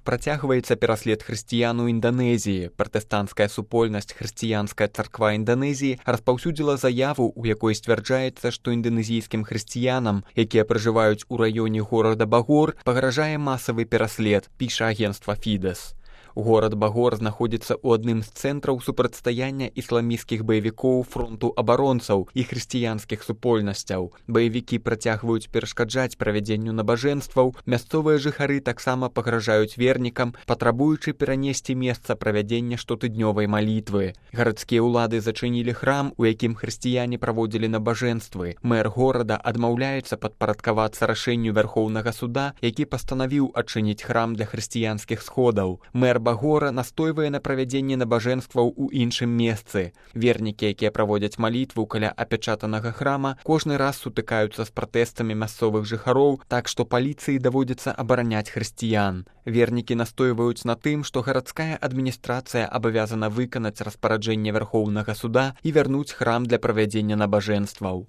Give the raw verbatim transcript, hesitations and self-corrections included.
Працягваецца пераслед хрысціян у Інданезіі. Пратэстанцкая супольнасць хрысціянская царква Інданезіі распаўсюдзіла заяву, у якой сцвярджаецца, што інданезійскім хрысціянам, якія пражываюць у раёне горада Багор, пагражае масавы пераслед, піша агенцтва Фідэс. Горад Багор знаходзіцца ў адным з цэнтраў супрацьстаяння ісламісцкіх баевікоў фронту абаронцаў і хрысціянскіх супольнасцяў. Баевікі працягваюць перашкаджаць правядзенню набажэнстваў, мясцовыя жыхары таксама пагражаюць вернікам, патрабуючы перанесці месца правядзення штотыднёвай малітвы. Гарадскія ўлады зачынілі храм, у якім хрысціяне праводзілі набажэнствы. Мэр горада адмаўляецца падпарадкавацца рашэнню Вярхоўнага суда, які пастанавіў адчыніць храм для хрысціянскіх сходаў. Мэр Багора настойвае на правядзенні набажэнстваў у іншым месцы. Вернікі, якія праводзяць малітву каля апячатанага храма, кожны раз сутыкаюцца з пратэстамі мясцовых жыхароў, так што паліцыі даводзіцца абараняць хрысціян. Вернікі настойваюць на тым, што гарадская адміністрацыя абавязана выканаць распараджэнне Вярхоўнага суда і вярнуць храм для правядзення набажэнстваў.